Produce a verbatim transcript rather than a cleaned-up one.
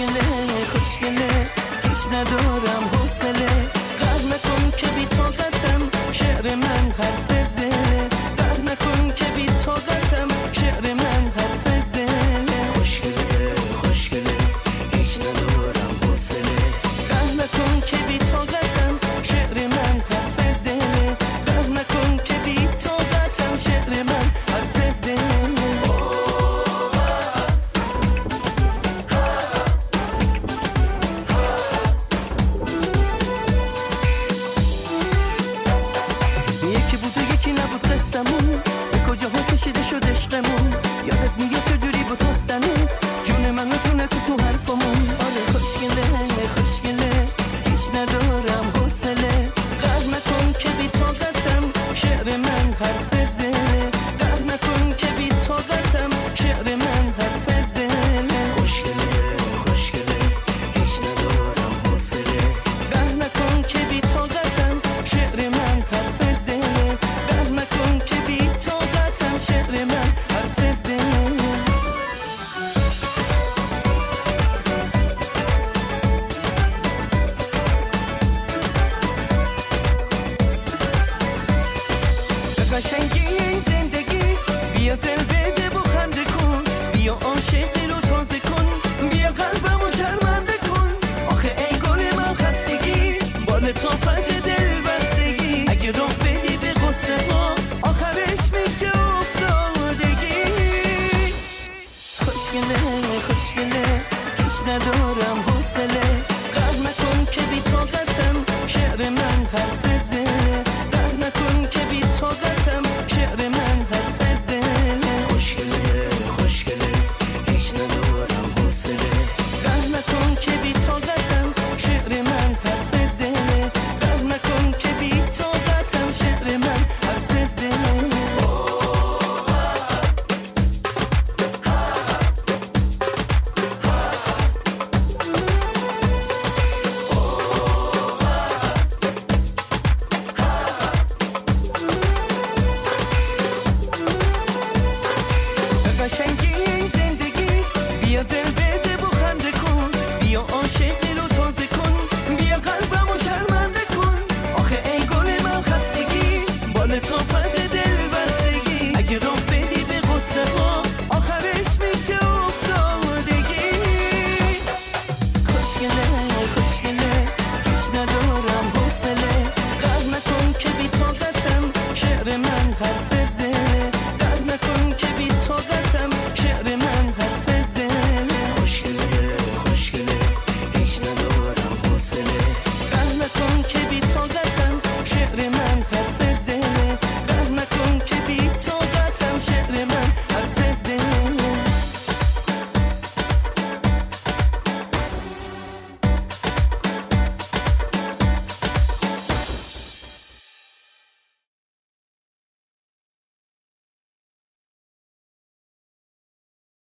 خوشگله خوشگله هیچ ندارم حوصله قهر نکن که بی طاقتم شعر من حرف دله قهر نکن که بی طاقتم شعر من حرف دله خوشگله خوشگله هیچ ندارم حوصله قهر نکن که بی طاقتم شعر من حرف دله قهر نکن که بی طاقتم شعر من حرف دله به کجاها کشیده شد عشقمون یادت میگه چجوری بود هستنت جون من میتونه تو تو حرفمون آره خوشگله خوشگله هیچ ندارم حوصله قهر نکن که بی طاقتم شعر من حرف دله قهر نکن که بی طاقتم شعر من